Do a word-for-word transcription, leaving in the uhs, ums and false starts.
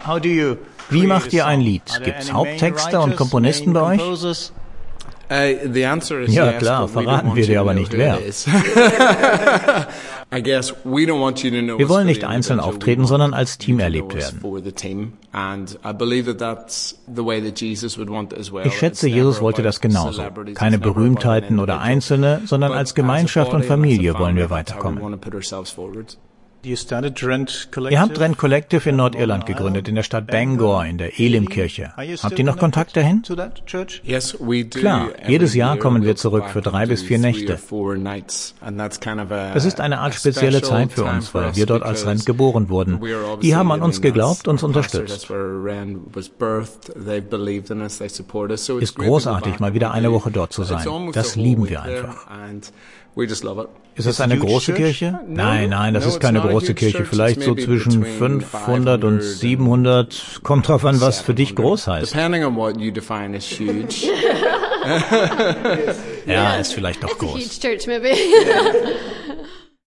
Wie macht ihr ein Lied? Gibt's Haupttexter und Komponisten bei euch? Ja klar, verraten wir dir aber nicht wer. Wir wollen nicht einzeln auftreten, sondern als Team erlebt werden. Ich schätze, Jesus wollte das genauso. Keine Berühmtheiten oder Einzelne, sondern als Gemeinschaft und Familie wollen wir weiterkommen. Ihr habt Rent Collective in Nordirland gegründet, in der Stadt Bangor, in der Elim-Kirche. Habt ihr noch Kontakt dahin? Klar, jedes Jahr kommen wir zurück für drei bis vier Nächte. Das ist eine Art spezielle Zeit für uns, weil wir dort als Rent geboren wurden. Die haben an uns geglaubt, uns unterstützt. Ist großartig, mal wieder eine Woche dort zu sein. Das lieben wir einfach. Ist das eine große Kirche? Nein, nein, das ist keine große Kirche. Vielleicht so zwischen fünfhundert und siebenhundert. Kommt drauf an, was für dich groß heißt. Ja, ist vielleicht doch groß.